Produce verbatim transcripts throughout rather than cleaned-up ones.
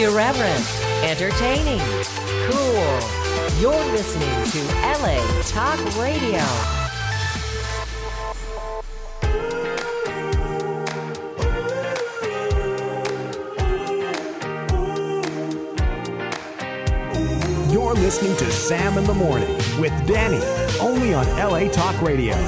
Irreverent, entertaining, cool. You're listening to L A Talk Radio. You're listening to Sam in the Morning with Danny, only on L A Talk Radio.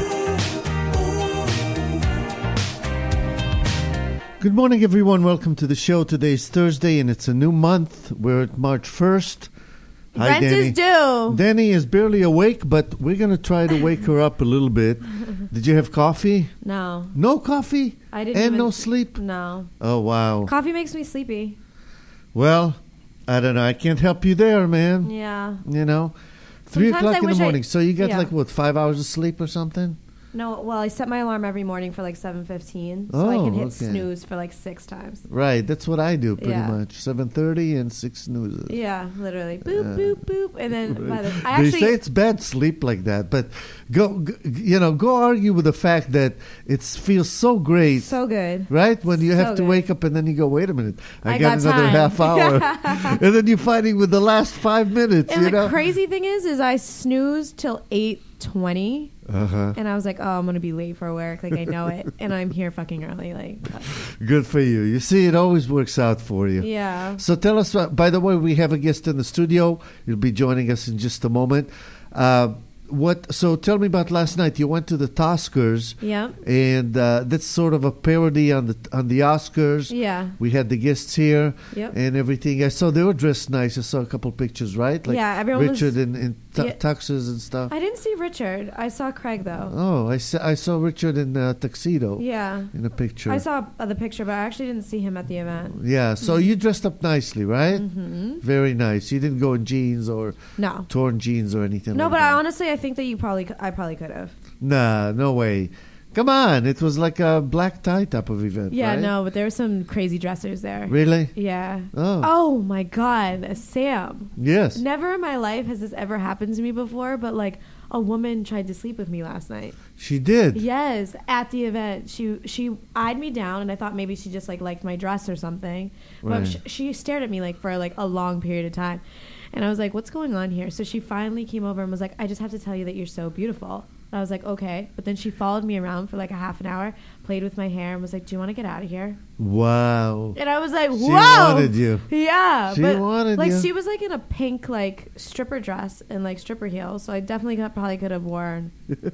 Good morning, everyone. Welcome to the show. Today's Thursday, and it's a new month. We're at March first. Hi, Rent Danny. is due. Danny is barely awake, but we're going to try to wake her up a little bit. Did you have coffee? No. No coffee? I didn't And even, no sleep? No. Oh, wow. Coffee makes me sleepy. Well, I don't know. I can't help you there, man. Yeah. You know? Three Sometimes o'clock I in the wish I- morning. So you got yeah. like, what, five hours of sleep or something? No, well, I set my alarm every morning for like seven fifteen, so Oh, I can hit okay. snooze for like six times. Right. That's what I do pretty Yeah. much. seven thirty and six snoozes. Yeah, literally. Boop, Uh, boop, boop. And then by the, I They actually... say it's bad sleep like that, but go, g you know, go argue with the fact that it feels so great, So good. right? When you so have to good. wake up and then you go, wait a minute, I, I got, got another time. half hour, and then you're fighting with the last five minutes. And you the know, crazy thing is, is I snoozed till eight twenty, uh-huh. and I was like, oh, I'm going to be late for work. Like, I know it. And I'm here fucking early. Like, Good for you. You see, it always works out for you. yeah. So tell us. Uh, by the way, we have a guest in the studio. He'll be joining us in just a moment. Uh, what? So tell me about last night. You went to the Oscars. Yep. And uh, that's sort of a parody on the on the Oscars. Yeah. We had the guests here Yep. and everything. I saw they were dressed nice. I saw a couple pictures, right? Like Yeah, everyone was- Richard in, in tu- Yeah. tuxes and stuff. I didn't see Richard. I saw Craig, though. Oh, I saw, I saw Richard in a tuxedo Yeah. in a picture. I saw uh, the picture, but I actually didn't see him at the event. Yeah, so you dressed up nicely, right? Mm-hmm. Very nice. You didn't go in jeans or No. torn jeans or anything No, like but that. I honestly, I think that you probably, c- I probably could have. Nah, no way. Come on. It was like a black tie type of event, Yeah, right? no, but there were some crazy dressers there. Really? Yeah. Oh. Oh my God, Sam. Yes. Never in my life has this ever happened to me before, but like a woman tried to sleep with me last night. She did. Yes, at the event, she she eyed me down, and I thought maybe she just like liked my dress or something. Right. But sh- she stared at me like for like a long period of time, and I was like, "What's going on here?" So she finally came over and was like, "I just have to tell you that you're so beautiful." And I was like, "Okay," but then she followed me around for like a half an hour, played with my hair, and was like, "Do you want to get out of here?" Wow. And I was like, She "Whoa!" wanted you. Yeah, She but wanted like you. she was like in a pink like stripper dress and like stripper heels, so I definitely could, probably could have worn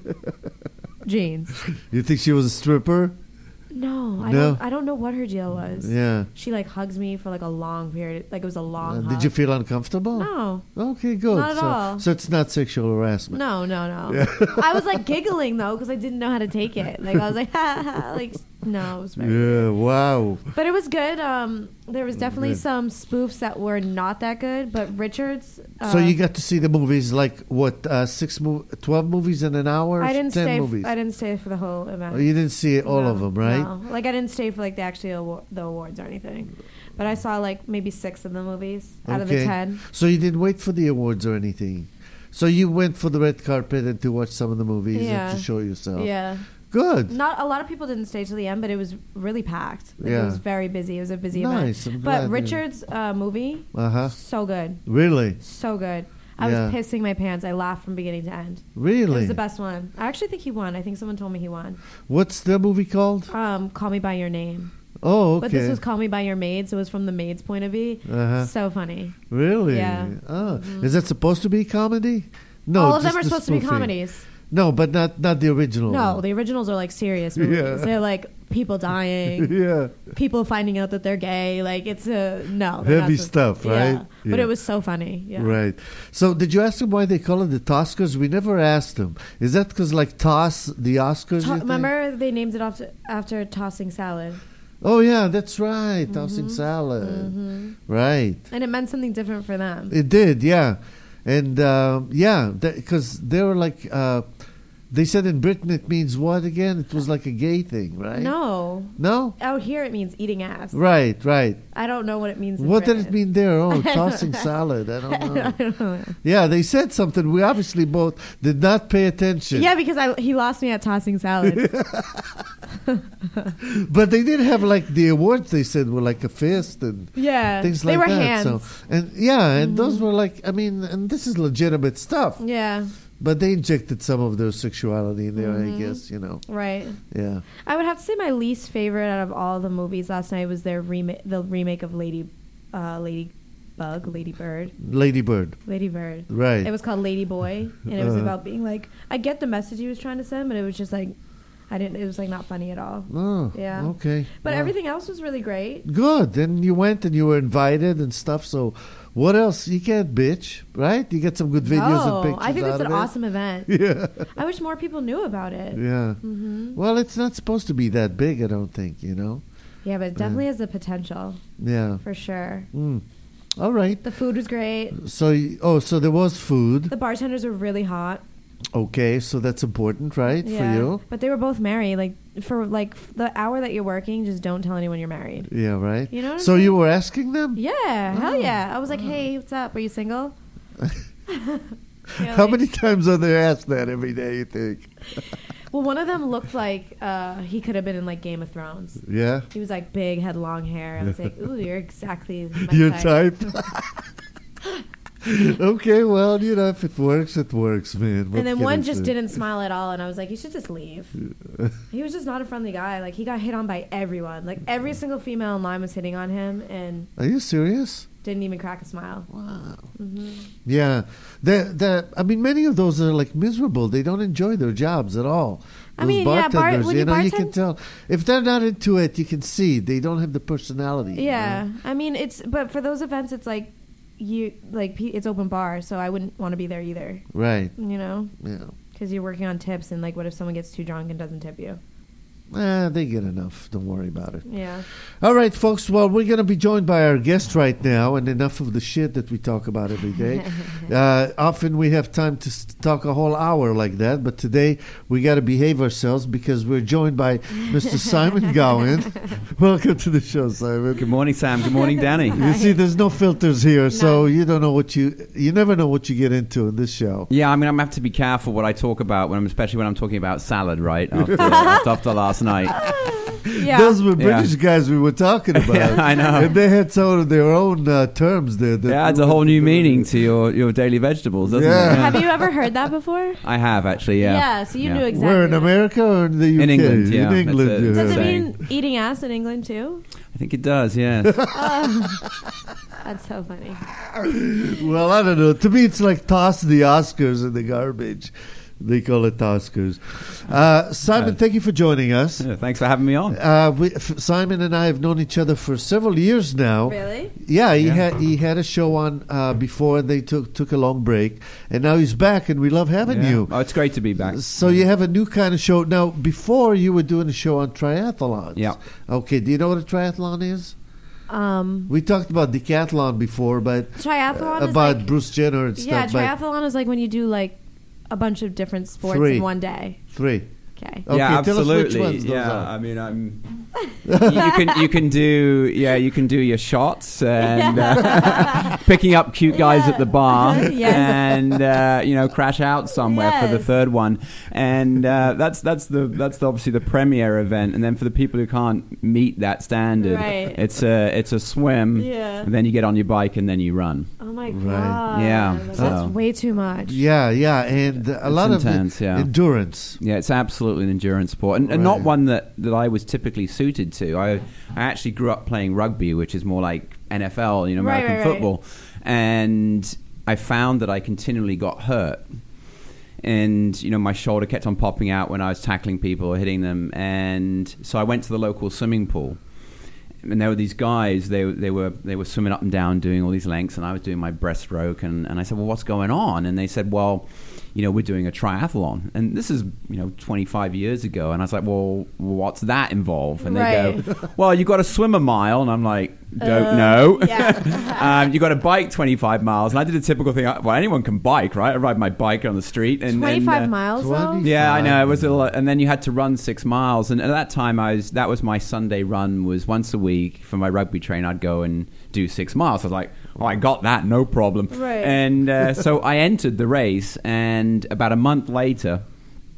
jeans. You think she was a stripper? No, I No? don't. I don't know what her deal was. Yeah. She like hugs me for like a long period. Like it was a Uh, long. hug. did you feel uncomfortable? No, Okay, good. Not at so, all. so it's not sexual harassment. no, no, no. I was like giggling though because I didn't know how to take it. Like I was like, ha, ha, like no, it was very. Yeah, wow. But it was good. Um, there was definitely Good. some spoofs that were not that good, but Richard's. Uh, So you got to see the movies, like, what, uh, six, mov- twelve movies in an hour? I didn't Ten stay. movies? I didn't stay for the whole event. Oh, you didn't see all No, of them, right? No. Like I didn't stay for like the actual award, the awards or anything, but I saw like maybe six of the movies out of the Okay. ten. So you didn't wait for the awards or anything? So you went for the red carpet and to watch some of the movies Yeah. and to show yourself? Yeah, Good. not a lot of people didn't stay to the end, but it was really packed. Like, Yeah. it was very busy. It was a busy Nice, I'm event. glad, But yeah. Richard's uh, movie, Uh-huh. so good, Really? so good. I Yeah. was pissing my pants. I laughed from beginning to end. It Really? was the best one. I actually think he won. I think someone told me he won. What's the movie called? Um, Call Me by Your Name. Oh, okay. But this was Call Me by Your Maid, so it was from the maid's point of view. Uh-huh. So funny. Really? Yeah. Oh. Mhm. Is that supposed to be comedy? No, All of them just are the supposed to be spoofing. comedies. No, but not not the original. No, one. the originals are like serious movies. Yeah. They're like people dying, yeah. people finding out that they're gay. Like it's a no Heavy that's a- stuff, right? Yeah. But Yeah. it was so funny. Yeah. Right. So, did you ask them why they call it the Toscars? We never asked them. Is that because, like, toss the Oscars? To- you think? remember they named it after after tossing salad, Oh, yeah, that's right. Tossing salad. hmm Right. and it meant something different for them. It did, yeah. And, um, yeah, because they were like, uh, they said in Britain it means what again? It was like a gay thing, right? No, No? out here it means eating ass. Right, right. I don't know what it means. In What did it Britain. mean there? Oh, I don't tossing know. salad. I don't know. I don't know. Yeah, they said something. We obviously both did not pay attention. Yeah, because I he lost me at tossing salad. But they did have like the awards. They said were like a fist and Yeah, things they like were that. hands. So and yeah, and those were like I mean, and this is legitimate stuff. Yeah, But they injected some of their sexuality in there, I guess. You know. right. Yeah. I would have to say my least favorite out of all the movies last night was their remake, the remake of Lady, uh, Lady Bug, Lady Bird, Lady Bird. Lady Bird. Right. It was called Lady Boy, and it was Uh-huh. about being like, I get the message he was trying to send, but it was just like, I didn't. It was like not funny at all. Oh. Yeah. Okay. But Wow. everything else was really great. Good. Then you went and you were invited and stuff. So, what else? You can't bitch, right? You get some good videos oh, and pictures I think out it's an of it. awesome event. Yeah. I wish more people knew about it. Yeah. hmm Well, it's not supposed to be that big, I don't think, you know? Yeah, but it definitely has the potential Yeah. for sure. Mm. All right. The food was great. So, y- oh, so there was food. The bartenders were really hot. Okay, so that's important, right, Yeah. for you? But they were both married. Like for like f- the hour that you're working, just don't tell anyone you're married. Yeah, right? You know what I'm So saying? you were asking them? Yeah, hell Oh. yeah. I was like, hey, what's up? Are you single? You know, How like- many times are they asked that every day, you think? Well, one of them looked like uh, he could have been in like Game of Thrones. Yeah? He was like big, had long hair. I was like, ooh, you're exactly my Your type. type? Okay, well, you know, if it works, it works, man. What And then can one I just say? didn't smile at all, and I was like, you should just leave. He was just not a friendly guy. Like he got hit on by everyone. Like every single female in line was hitting on him, and Are you serious? didn't even crack a smile. Wow. hmm Yeah. The, the, I mean, many of those are like miserable. They don't enjoy their jobs at all. I Those mean, yeah, bar- bartenders, when you you know, you can bartend- tell. If they're not into it, you can see. They don't have the personality. you Yeah, know? I mean, it's but for those events, it's like you like pe- it's open bar, so I wouldn't want to be there either. Right. You know, Yeah. because you're working on tips, and like, what if someone gets too drunk and doesn't tip you? Eh, they get enough. Don't worry about it. Yeah. All right, folks. Well, we're going to be joined by our guest right now, and enough of the shit that we talk about every day. uh, often we have time to s- talk a whole hour like that, but today we got to behave ourselves because we're joined by Mister Simon Gowan. Welcome to the show, Simon. Good morning, Sam. Good morning, Danny. You see, there's no filters here, so None. you don't know what you you never know what you get into in this show. Yeah, I mean, I'm gonna have to be careful what I talk about when I'm, especially when I'm talking about salad, right? After, after, after last night. Yeah. Those were Yeah. British guys we were talking about. Yeah, I know. And they had some of their own uh, terms there. that It adds a whole new meaning to your, your daily vegetables, doesn't Yeah. it? Have you ever heard that before? I have, actually, yeah. Yeah, so you Yeah. knew exactly. Where, in what- America or in the U K? In England, yeah. In England, That's it. you Does heard it that. saying. mean eating ass in England too? I think it does, yeah. That's so funny. Well, I don't know. To me, it's like toss the Oscars in the garbage. They call it Oscars. Uh, Simon, Uh, thank you for joining us. Yeah, thanks for having me on. Uh, we, f- Simon and I have known each other for several years now. Really? Yeah, he Yeah. had he had a show on uh, before, and they took took a long break, and now he's back, and we love having Yeah. you. Oh, it's great to be back. So you have a new kind of show now. Before you were doing a show on triathlons. Yeah. Okay. Do you know what a triathlon is? Um, We talked about decathlon before, but triathlon uh, is about like, Bruce Jenner and yeah, stuff. but triathlon is like when you do like a bunch of different sports Three. in one day. three. Okay. Okay, yeah, tell us which absolutely. ones those yeah, are. I mean, I'm. you, you can you can do yeah you can do your shots and uh, picking up cute guys Yeah. at the bar Yes. and uh, you know crash out somewhere for the Yes. third one, and uh, that's that's the that's the, obviously the premiere event, and then for the people who can't meet that standard, Right. it's a it's a swim, Yeah. and then you get on your bike and then you run. Oh my Right. god. Yeah, That's so- way too much. Yeah, yeah, and a lot intense, of it, yeah. endurance. Yeah, it's absolutely an endurance sport, and, and not Right. one that, that I was typically suited to. I I actually grew up playing rugby, which is more like N F L, you know, Right, American right, right. football, and I found that I continually got hurt, and you know my shoulder kept on popping out when I was tackling people or hitting them, and so I went to the local swimming pool. And there were these guys. They they were they were swimming up and down, doing all these lengths, and I was doing my breaststroke. And, and I said, "Well, what's going on?" And they said, "Well, you know, we're doing a triathlon." And this is you know twenty-five years ago. And I was like, "Well, what's that involve?" And they Right. go, "Well, you got to swim a mile." And I'm like, "Don't Uh, know." yeah. um, you got to bike twenty-five miles. And I did a typical thing. Well, anyone can bike, right? I ride my bike on the street. And, twenty-five and, uh, miles though. twenty yeah, I know. It was a Fine. lot, and then you had to run six miles. And at that time, I was that was my Sunday run. Was once a week for my rugby train. I'd go and do six miles. I was like, oh, I got that, no problem. Right. And uh, so I entered the race, and about a month later,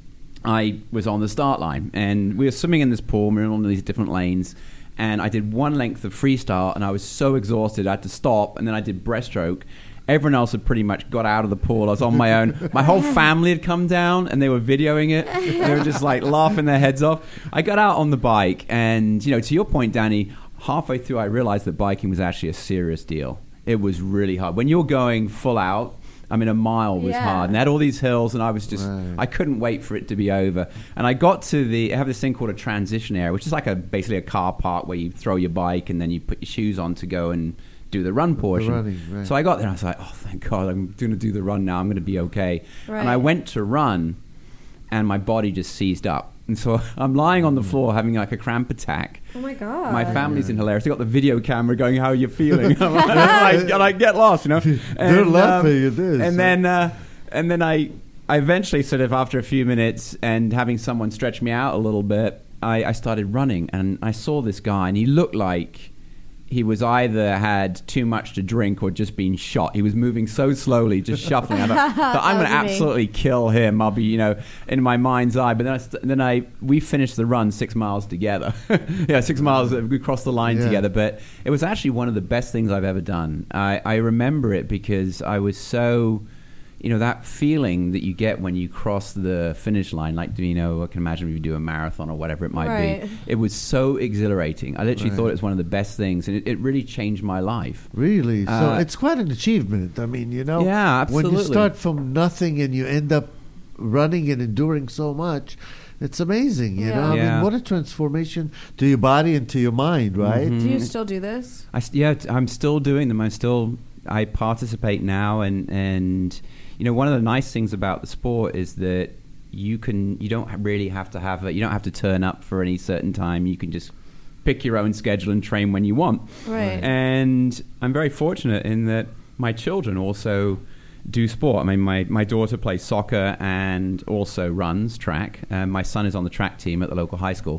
I was on the start line, and we were swimming in this pool. We were on these different lanes, and I did one length of freestyle, and I was so exhausted I had to stop, and then I did breaststroke. Everyone else had pretty much got out of the pool. I was on my own. My whole family had come down, and they were videoing it. They were just like laughing their heads off. I got out on the bike, and you know, to your point, Danny, halfway through I realized that biking was actually a serious deal. It was really hard. When you're going full out, I mean, a mile was Yeah. hard, and they had all these hills, and I was just, Right. I couldn't wait for it to be over. And I got to the, I have this thing called a transition area, which is like a basically a car park where you throw your bike and then you put your shoes on to go and do the run portion. running, right. So I got there, and I was like, oh, thank God, I'm going to do the run now. I'm going to be okay. Right. And I went to run, and my body just seized up. And so I'm lying on the floor having like a cramp attack. Oh my God. My family's in hilarious. They got the video camera going, how are you feeling? I'm like, and I, and I get lost, you know. And, They're laughing at this. And then, uh, and then I, I eventually sort of after a few minutes and having someone stretch me out a little bit, I, I started running, and I saw this guy, and he looked like he was either had too much to drink or just been shot. He was moving so slowly, just shuffling. I thought, so I'm going to That was me. absolutely kill him. I'll be, you know, in my mind's eye. But then I, st- then I, we finished the run six miles together. yeah, six miles. We crossed the line Yeah. together. But it was actually one of the best things I've ever done. I, I remember it because I was so, you know, that feeling that you get when you cross the finish line, like, you know, I can imagine if you do a marathon or whatever it might Right. be. It was so exhilarating. I literally Right. thought it was one of the best things, and it, it really changed my life. Really? So Uh, it's quite an achievement. I mean, you know, Yeah, when you absolutely. start from nothing and you end up running and enduring so much, it's amazing, you Yeah. know? I Yeah. mean, what a transformation to your body and to your mind, right? Mhm. Do you still do this? I, st- yeah, t- I'm still doing them. I still I participate now, and and you know, one of the nice things about the sport is that you can you don't ha- really have to have a, you don't have to turn up for any certain time. You can just pick your own schedule and train when you want. Right. And I'm very fortunate in that my children also do sport. I mean, my, my daughter plays soccer and also runs track. And my son is on the track team at the local high school.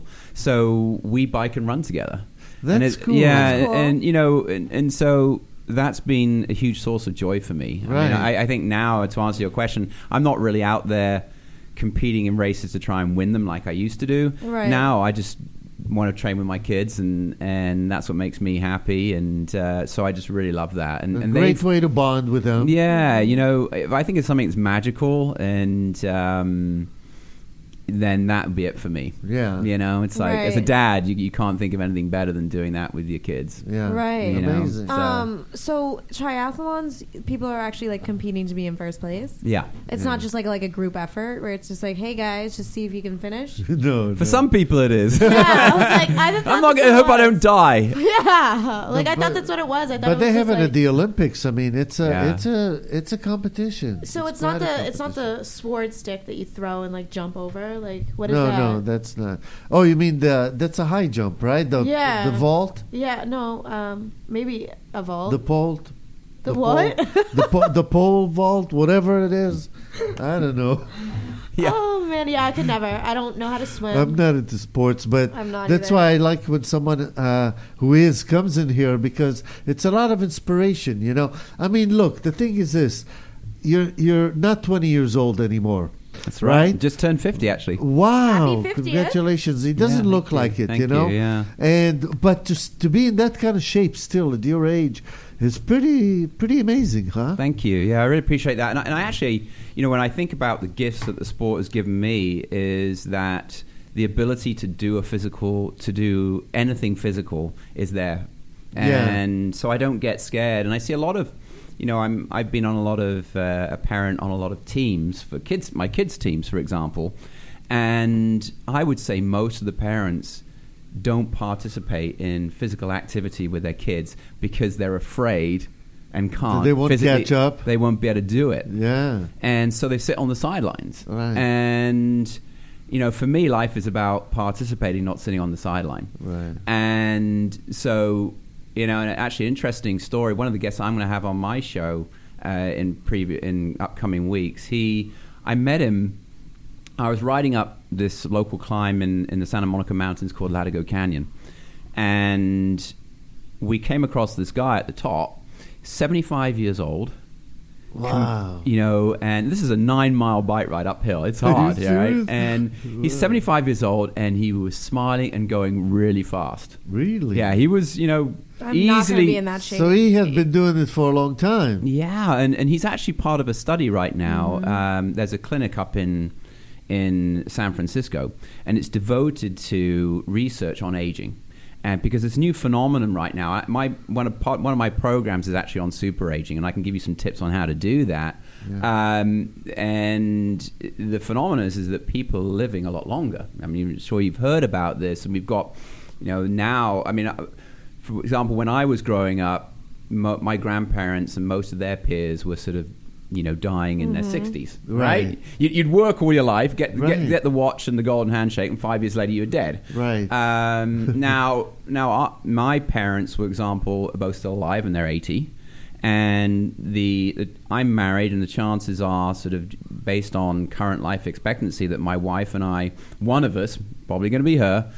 So we bike and run together. And That's it- cool. Yeah, That's cool. and you know, and, and so that's been a huge source of joy for me. I, Right. mean, I, I think now, to answer your question, I'm not really out there competing in races to try and win them like I used to do. Right. Now I just want to train with my kids, and, and that's what makes me happy. And uh, so I just really love that. And, A and great they've- way to bond with them. yeah, you know, if I think it's something that's magical, and um, then that would be it for me. Yeah. You know, it's like as a Right. dad, you, you can't think of anything better than doing that with your kids. Yeah. Right. You know, Amazing. so- Um, so triathlons, people are actually like competing to be in first place. Yeah. It's Yeah. not just like like a group effort where it's just like, hey guys, just see if you can finish. no, For no. some people, it is. Yeah, I was like, I thought I'm not that's going to what hope I it don't was. die. Yeah, like I but- thought that's what it was. I thought But it they was have just it like, at the Olympics. I mean, it's a, Yeah. it's a, it's a competition. So it's, not quite a the it's not competition. the sword stick that you throw and like jump over. Like what is No, that? no, that's not. Oh, you mean the? That's a high jump, right? The Yeah. the vault, Yeah, no, um, maybe a vault. the pole, The pole- what? the po- the pole vault, whatever it is. I don't know. Yeah. Oh man, yeah, I could never. I don't know how to swim. I'm not into sports, but I'm not that's either. why I like when someone uh, who is comes in here, because it's a lot of inspiration. You know, I mean, look, the thing is this: you're you're not twenty years old anymore. That's right. Right? Just turned fifty, actually. Wow! Happy fiftieth. Congratulations! It doesn't Yeah, look thank you. like it, Thank you know. you, yeah. And but just to be in that kind of shape still at your age is pretty pretty amazing, huh? Thank you. Yeah, I really appreciate that. And I, and I actually, you know, when I think about the gifts that the sport has given me, is that the ability to do a physical, to do anything physical is there. Yeah. And so I don't get scared. And I see a lot of, you know, I'm, I've been on a lot of, uh, a parent on a lot of teams for kids, my kids' teams, for example. And I would say most of the parents don't participate in physical activity with their kids because they're afraid and can't. They won't physically- catch up. They won't be able to do it. Yeah. And so they sit on the sidelines. Right. And, you know, for me, life is about participating, not sitting on the sideline. Right. And so, you know, and actually, interesting story. One of the guests I'm going to have on my show uh, in previ- in upcoming weeks, he, I met him. I was riding up this local climb in, in the Santa Monica Mountains called Latigo Canyon, and we came across this guy at the top, seventy-five years old, Wow. You know, and this is a nine-mile bike ride uphill. It's Are you hard, yeah, right? serious? And he's seventy-five years old, and he was smiling and going really fast. Really? Yeah, he was, you know, I'm easily. not going to be in that shape. So he has been doing it for a long time. Yeah, and, and he's actually part of a study right now. Mm-hmm. Um, there's a clinic up in in San Francisco, and it's devoted to research on aging. And because it's a new phenomenon right now, I- my one of part, one of my programs is actually on super aging, and I can give you some tips on how to do that. Yeah. Um, and the phenomenon is, is that people are living a lot longer. I mean, I'm sure you've heard about this, and we've got, you know, now. I mean, uh, for example, when I was growing up, mo- my grandparents and most of their peers were sort of, you know, dying in their sixties, right? Right. You- You'd work all your life, get, Right. get get the watch and the golden handshake, and five years later you're dead. Right. Um, now, now uh, my parents, for example, are both still alive and they're eighty, and the, the I'm married, and the chances are sort of based on current life expectancy that my wife and I, one of us, probably going to be her,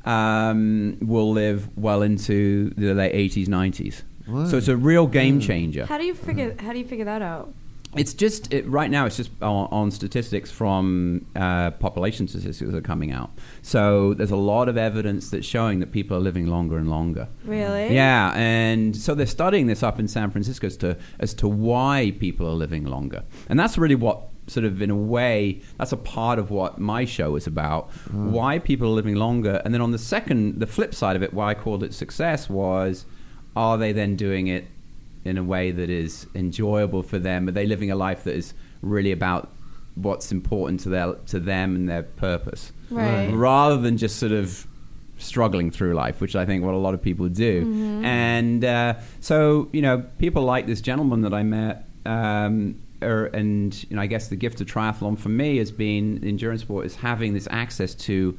um, will live well into the late eighties, nineties. Wow. So it's a real game changer. How do you figure? How do you figure that out? It's just it, right now. It's just on, on statistics from uh, population statistics that are coming out. So there's a lot of evidence that's showing that people are living longer and longer. Really? Yeah, and so they're studying this up in San Francisco as to as to why people are living longer, and that's really what sort of in a way that's a part of what my show is about. Why people are living longer, and then on the second, the flip side of it, why I called it success was, are they then doing it in a way that is enjoyable for them? Are they living a life that is really about what's important to their to them and their purpose, Right. rather than just sort of struggling through life, which I think what a lot of people do. Mm-hmm. And uh, so, you know, people like this gentleman that I met, um, er, and you know, I guess the gift of triathlon for me has been endurance sport is having this access to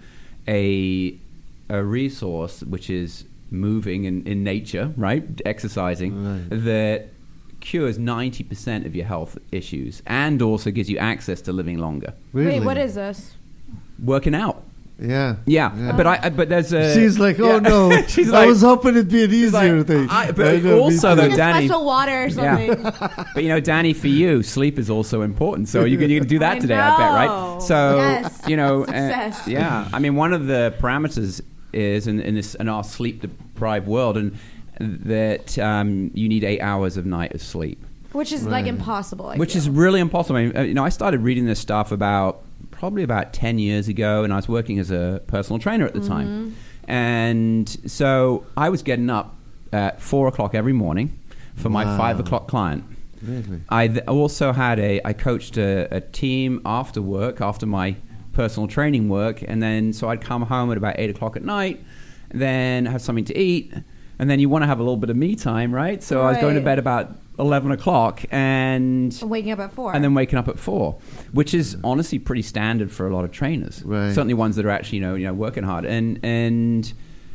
a a resource which is moving in, in nature, right? Exercising, Right. that cures ninety percent of your health issues and also gives you access to living longer. Really? Wait, what is this? Working out. Yeah. Yeah, but I, I but there's a She's like, oh yeah. no. She's I like, was hoping it'd be an she's easier like, thing. I- but I know, me also too. though, Like a Danny- special water or something. Yeah. But you know, Danny, for you, sleep is also important. So you can you can do that I today, I bet, know. right? So Yes. you know, uh, Success. yeah. I mean, one of the parameters is in, in this in our sleep deprived world, and that um, you need eight hours of night of sleep, Which is like impossible. I which feel. is really impossible. I mean, uh, you know, I started reading this stuff about probably about ten years ago, and I was working as a personal trainer at the time, and so I was getting up at four o'clock every morning for my Wow. five o'clock client. Really? I th- also had a I coached a, a team after work, after my personal training work, and then so I'd come home at about eight o'clock at night, then have something to eat, and then you want to have a little bit of me time, right? So I was going to Right. bed about eleven o'clock, and I'm waking up at four. and then waking up at four, which is honestly pretty standard for a lot of trainers. Right. Certainly ones that are actually you know you know working hard, and and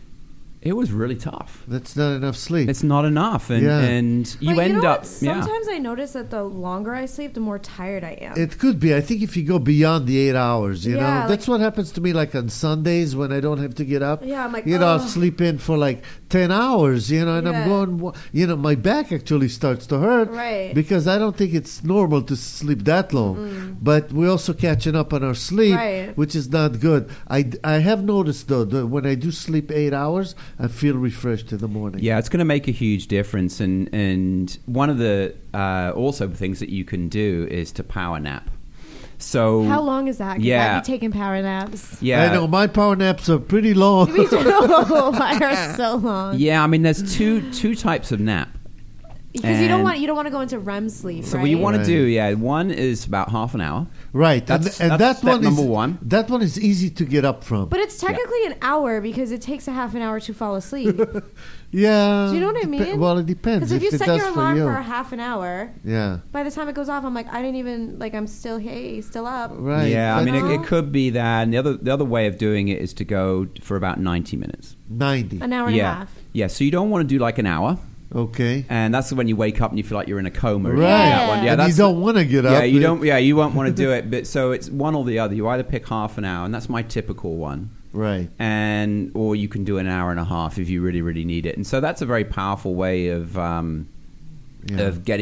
it was really tough. That's not enough sleep. It's not enough, and Yeah. and you But end know up what? yeah. Sometimes I notice that the longer I sleep, the more tired I am. It could be. I think if you go beyond the eight hours, you Yeah, know, that's like- what happens to me. Like on Sundays when I don't have to get up, Yeah, I'm like, you know, I'll ugh. sleep in for like ten hours, you know, and I'm Yeah. going, wha- you know, my back actually starts to hurt, Right. Because I don't think it's normal to sleep that long. But we're also catching up on our sleep, Right. which is not good. I, I have noticed though that when I do sleep eight hours, I feel refreshed in the morning. Yeah, it's going to make a huge difference, and and one of the uh, also things that you can do is to power nap. So How long is that? 'Cause Yeah. I'd be taking power naps. Yeah, I know my power naps are pretty long. Me too. Mine are so long. Yeah, I mean, there's two two types of nap. Because you don't And- want you don't want to go into R E M sleep, So right? what you want Right. to do, yeah, one is about half an hour. Right, That's- and, and that's that one step number is one. that one is easy to get up from. But it's technically an hour because it takes a half an hour to fall asleep. Yeah. Do you know what I Depe- mean? Well, it depends. Because if you it set does your for alarm you. for a half an hour, Yeah. by the time it goes off, I'm like, I didn't even like I'm still hey, still up. Right. Yeah, I but mean, it, No. it could be that. And the other the other way of doing it is to go for about ninety minutes. ninety. An hour and yeah, a half. yeah. So you don't want to do like an hour, Okay. and that's when you wake up and you feel like you're in a coma. Right. That one. Yeah, and that's you don't want to get up. Yeah, you but- don't. Yeah, you won't want to do it. But so it's one or the other. You either pick half an hour, and that's my typical one, Right. and or you can do an hour and a half if you really, really need it. And so that's a very powerful way of um, Yeah. of getting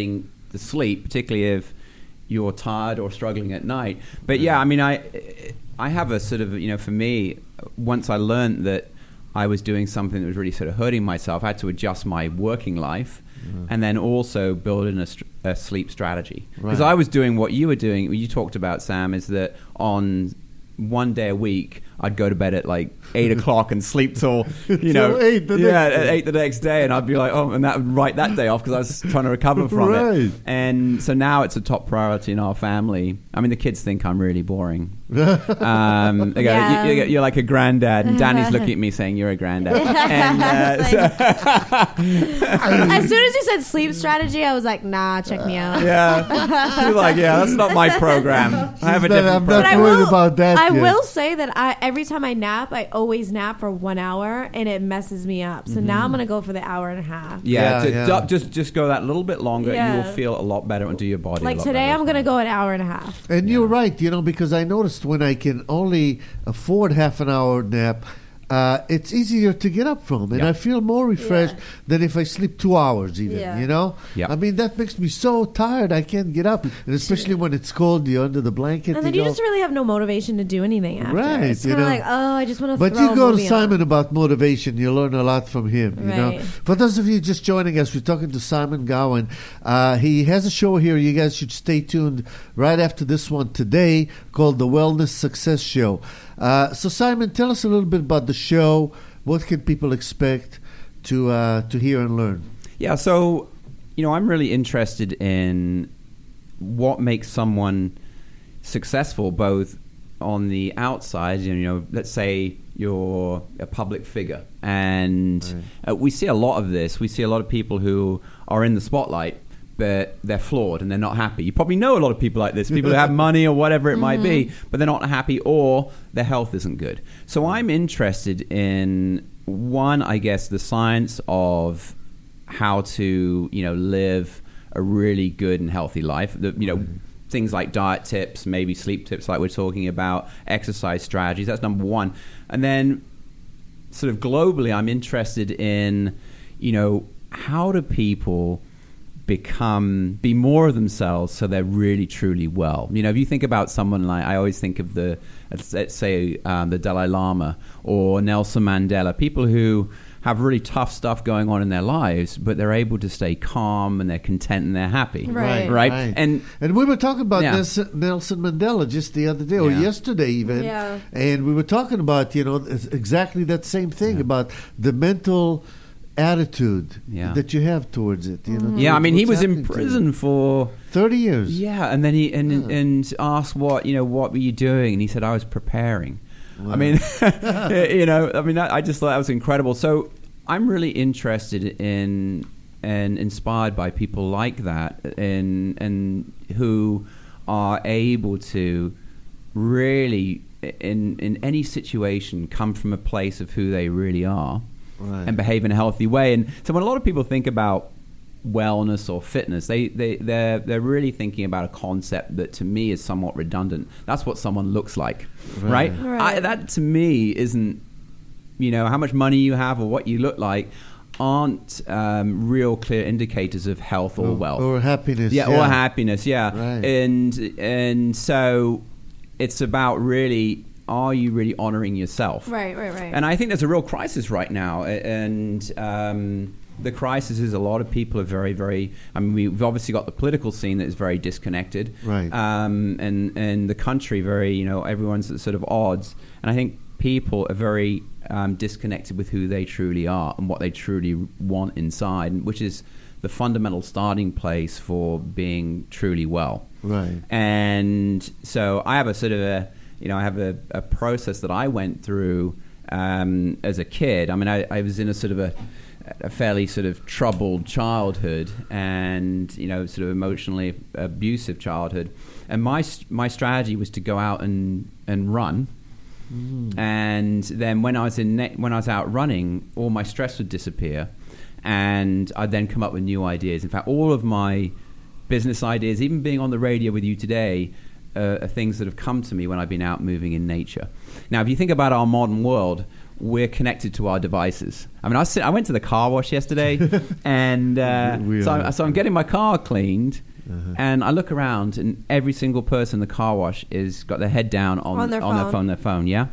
the sleep, particularly if you're tired or struggling at night. But yeah, I mean, I I have a sort of, you know, for me, once I learned that I was doing something that was really sort of hurting myself, I had to adjust my working life. Mm. And then also build in a, st- a sleep strategy. Because right. I was doing what you were doing, what you talked about, Sam, is that on one day a week, I'd go to bed at like eight o'clock and sleep till, you know, eight the yeah, next at day. eight the next day. And I'd be like, oh, and that would write that day off because I was trying to recover from right. it. And so now it's a top priority in our family. I mean, the kids think I'm really boring. um, they go, Yeah. you, you're like a granddad. And Danny's looking at me saying, you're a granddad. and, uh, so As soon as you said sleep strategy, I was like, nah, check me out. yeah. She's like, yeah, that's not my program. I have a not- different I'm not program. But I worried will, about that I yet. will say that I every time I nap, I always nap for one hour, and it messes me up. So now I'm gonna go for the hour and a half. Yeah, Yeah, to- yeah. du- just just go that little bit longer. Yeah. You will feel a lot better and do your body. a Like lot today, better I'm as gonna well. go an hour and a half. And you're right, you know, because I noticed when I can only afford half an hour nap, uh, it's easier to get up from, and Yeah. I feel more refreshed Yeah. than if I sleep two hours even, Yeah. you know? Yeah. I mean, that makes me so tired I can't get up, and especially when it's cold, you're under the blanket. And then you go, just really have no motivation to do anything after. Right, It's you kind of know. like, oh, I just want to But throw you a go to movie Simon on. about motivation. You learn a lot from him. You know. Right. For those of you just joining us, we're talking to Simon Gowan. Uh, he has a show here. You guys should stay tuned right after this one today, called the Wellness Success Show. Uh, so, Simon, tell us a little bit about the show. What can people expect to uh, to hear and learn? Yeah, so you know, I'm really interested in what makes someone successful, both on the outside. You know, let's say you're a public figure, and Right. uh, we see a lot of this. We see a lot of people who are in the spotlight, but they're flawed and they're not happy. You probably know a lot of people like this, people who have money or whatever it might be, but they're not happy or their health isn't good. So I'm interested in, one, I guess, the science of how to, you know, live a really good and healthy life. The, you know, things like diet tips, maybe sleep tips like we're talking about, exercise strategies. That's number one. And then sort of globally, I'm interested in, you know, how do people become be more of themselves so they're really truly well. You know, if you think about someone like, I always think of the, let's say um, the Dalai Lama or Nelson Mandela, people who have really tough stuff going on in their lives, but they're able to stay calm and they're content and they're happy. Right. Right. And and we were talking about Yeah. Nelson, Nelson Mandela just the other day or Yeah. yesterday even, Yeah. and we were talking about, you know, it's exactly that same thing about the mental attitude Yeah. that you have towards it. You know, yeah, I towards mean, he what's was in happening to you. prison for thirty years. Yeah, and then he and Yeah. and asked what you know what were you doing, and he said I was preparing. Wow. I mean, you know, I mean, I, I just thought that was incredible. So I'm really interested in and inspired by people like that, and and who are able to really, in in any situation, come from a place of who they really are. Right. And behave in a healthy way. And so when a lot of people think about wellness or fitness, they, they, they're, they're really thinking about a concept that to me is somewhat redundant. That's what someone looks like, right? Right. Right. I, that to me isn't, you know, how much money you have or what you look like aren't um, real clear indicators of health or, or wealth. or happiness. Yeah, or happiness, yeah. Right. And and so it's about really, are you really honoring yourself? Right, right, right. And I think there's a real crisis right now. a- And um, the crisis is a lot of people are very, very, I mean, we've obviously got the political scene that is very disconnected. Right. Um, and, and the country very, you know, everyone's at sort of odds. And I think people are very um, disconnected with who they truly are and what they truly want inside, which is the fundamental starting place for being truly well. Right. And so I have a sort of a, you know, I have a, a process that I went through um, as a kid. I mean, I, I was in a sort of a, a fairly sort of troubled childhood and, you know, sort of emotionally abusive childhood. And my my strategy was to go out and, and run. Mm. And then when I was in ne- when I was out running, all my stress would disappear. And I'd then come up with new ideas. In fact, all of my business ideas, even being on the radio with you today, Uh, are things that have come to me when I've been out moving in nature. Now, if you think about our modern world, we're connected to our devices. I mean, I, was, I went to the car wash yesterday, and uh, We so, are. I, so I'm getting my car cleaned, Uh-huh. And I look around, and every single person in the car wash is got their head down on, On their on their phone. phone, their phone, yeah.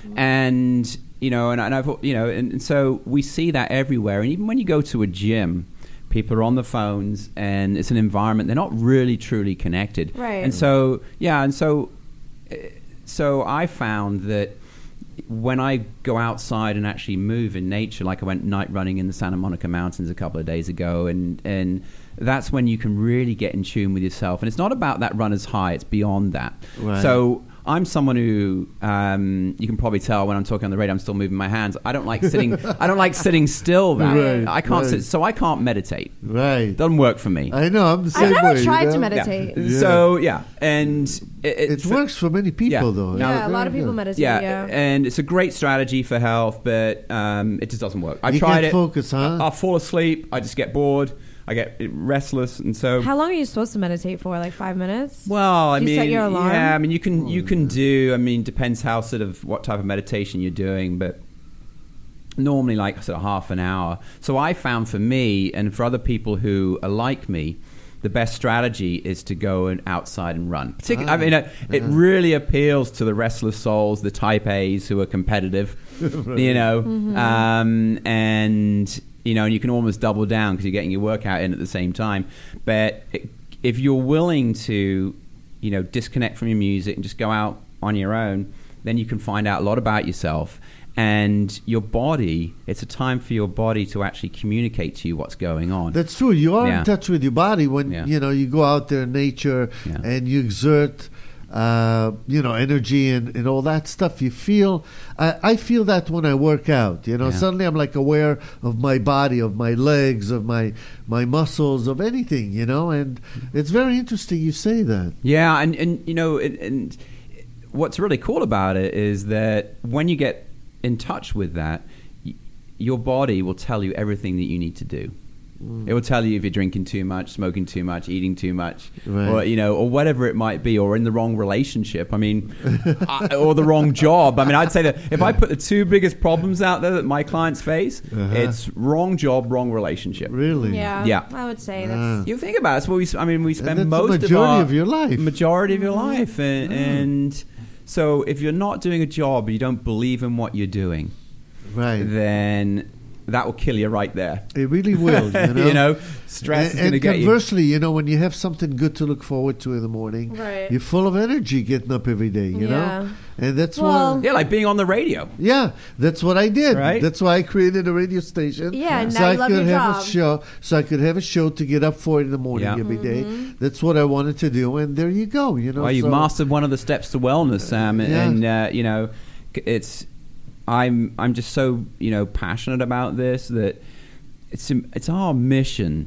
And you know, and, and I've you know, and, and so we see that everywhere. And even when you go to a gym, people are on the phones, and it's an environment they're not really truly connected. Right. And so yeah, and so uh, so I found that when I go outside and actually move in nature, like I went night running in the Santa Monica Mountains a couple of days ago, and and that's when you can really get in tune with yourself. And it's not about that runner's high; it's beyond that. Right. So I'm someone who um, you can probably tell when I'm talking on the radio, I'm still moving my hands. I don't like sitting. I don't like sitting still. That Right, I can't right. sit, so I can't meditate. Right. Doesn't work for me. I know. I'm the same I've never way, you tried know? to Yeah. meditate. Yeah. So yeah, and it, It it's works for many people, Yeah. though. Now- Yeah, a lot of Very people good. meditate. Yeah, Yeah, and it's a great strategy for health, but um, it just doesn't work. I You tried can't it. focus, huh? I'll fall asleep. I just get bored. I get restless, and so. How long are you supposed to meditate for? Like five minutes? Well, I Do you mean, set your alarm? yeah, I mean, you can Oh, you can do. I mean, depends how sort of what type of meditation you're doing, but normally like sort of half an hour. So I found for me and for other people who are like me, the best strategy is to go and outside and run. Partic- I Ah, mean, it, it uh-huh. really appeals to the restless souls, the type A's who are competitive, you know, Mm-hmm. um, and you know, and you can almost double down because you're getting your workout in at the same time. But it, if you're willing to, you know, disconnect from your music and just go out on your own, then you can find out a lot about yourself. And your body, it's a time for your body to actually communicate to you what's going on. That's true. You are Yeah. in touch with your body when Yeah. you know you go out there in nature Yeah. and you exert, uh, you know, energy and, and all that stuff. You feel. I, I feel that when I work out. You know, Yeah. suddenly I'm like aware of my body, of my legs, of my my muscles, of anything. You know, and it's very interesting you say that. Yeah, and, and you know, and, and what's really cool about it is that when you get in touch with that, y- your body will tell you everything that you need to do. Mm. It will tell you if you're drinking too much, smoking too much, eating too much, Right. or you know, or whatever it might be, or in the wrong relationship. I mean, I, or the wrong job. I mean, I'd say that if I put the two biggest problems out there that my clients face, Uh-huh. it's wrong job, wrong relationship. Really? Yeah, Yeah. I would say Ah. that's. You think about it. It's what we, I mean, we spend that's the most majority of, our, of your life. majority of your Mm-hmm. life, and, and so if you're not doing a job, you don't believe in what you're doing, Right. then that will kill you right there. It really will. You know. stress and, is going to and get you. conversely, you know, when you have something good to look forward to in the morning, Right. you're full of energy getting up every day. You Yeah. know, and that's Well- what. Yeah, like being on the radio. Yeah, that's what I did. Right? That's why I created a radio station. Yeah, and so now I you love could your have job. a show. So I could have a show to get up for in the morning Yeah. every day. Mm-hmm. That's what I wanted to do, and there you go. You know, Well, you've so- mastered one of the steps to wellness, Sam, and, Yeah. and uh, you know, c- it's. I'm I'm just so you know passionate about this that it's it's our mission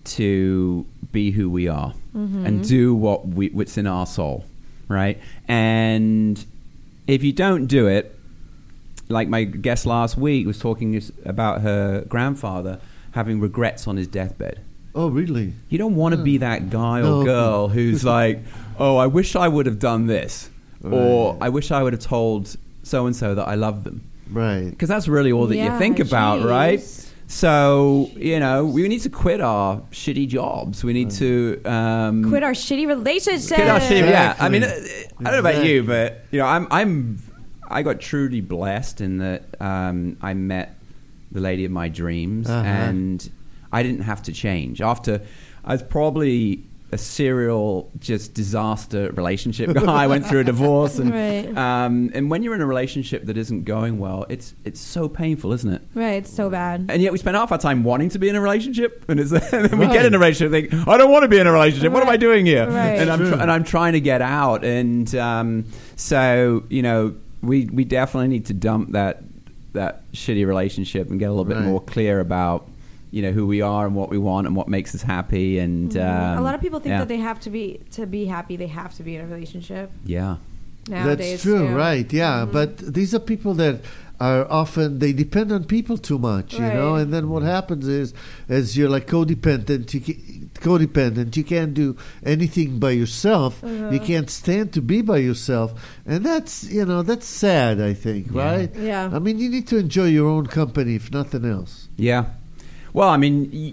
to be who we are and do what we what's in our soul, right? And if you don't do it, like my guest last week was talking about her grandfather having regrets on his deathbed. Oh, really? You don't want to be that guy or No. girl who's like, oh, I wish I would have done this, or Right. I wish I would have told so and so that I love them, Right. because that's really all that you Yeah, think about, geez. right? So you know, we need to quit our shitty jobs. We need to um, Quit our shitty relationship. quit our shitty. Yeah, I Exactly. mean, uh, I don't know about you, Exactly. but you know, I'm I'm I got truly blessed in that um, I met the lady of my dreams, Uh-huh. and I didn't have to change. After I was probably a serial just disaster relationship guy. I went through a divorce, and Right. um, and when you're in a relationship that isn't going well, it's it's so painful, isn't it? Right, it's so bad. And yet we spend half our time wanting to be in a relationship, and, it's, and then we Right. get in a relationship and think, I don't want to be in a relationship. What am I Right. doing here? Right. And I'm True. tr- and I'm trying to get out. And um, so you know, we we definitely need to dump that that shitty relationship and get a little bit Right. more clear about you know who we are and what we want and what makes us happy. And um, a lot of people think yeah. that they have to be to be happy. They have to be in a relationship yeah. nowadays. That's true, too. right? Yeah, Mhm. but these are people that are often they depend on people too much, you know. Right. And then what happens is, as you're like codependent, you ca- codependent, you can't do anything by yourself. Uh-huh. You can't stand to be by yourself, and that's you know that's sad. I think, Yeah. right? Yeah. I mean, you need to enjoy your own company, if nothing else. Yeah. Well, I mean, y- y-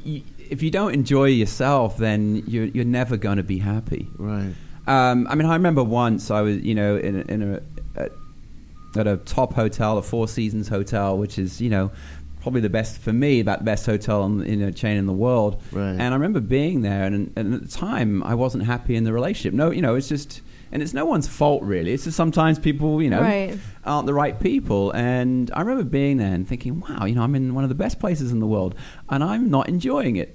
if you don't enjoy yourself, then you're you're never going to be happy. Right. Um, I mean, I remember once I was, you know, in a, in a at, at a top hotel, a Four Seasons hotel, which is, you know, probably the best for me, that best hotel in, in a chain in the world. Right. And I remember being there, and, and at the time, I wasn't happy in the relationship. No, you know, it's just, and it's no one's fault really. It's just sometimes people, you know, Right. aren't the right people. And I remember being there and thinking, wow, you know, I'm in one of the best places in the world, and I'm not enjoying it.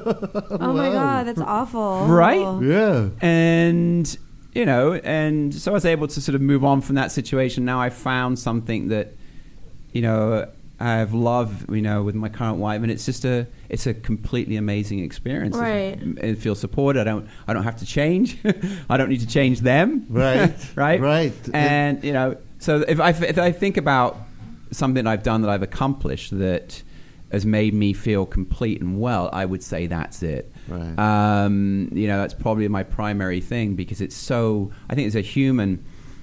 Oh my God, that's awful. Right? Yeah. And, you know, and so I was able to sort of move on from that situation. Now I found something that, you know, I've loved, you know, with my current wife, and it's just a, it's a completely amazing experience. Right. I feel supported. I don't, I don't have to change. I don't need to change them. Right. Right. Right. And, you know, so if I, if I think about something I've done that I've accomplished that has made me feel complete and well, I would say that's it. Right. Um, you know, that's probably my primary thing, because it's so, I think as a human,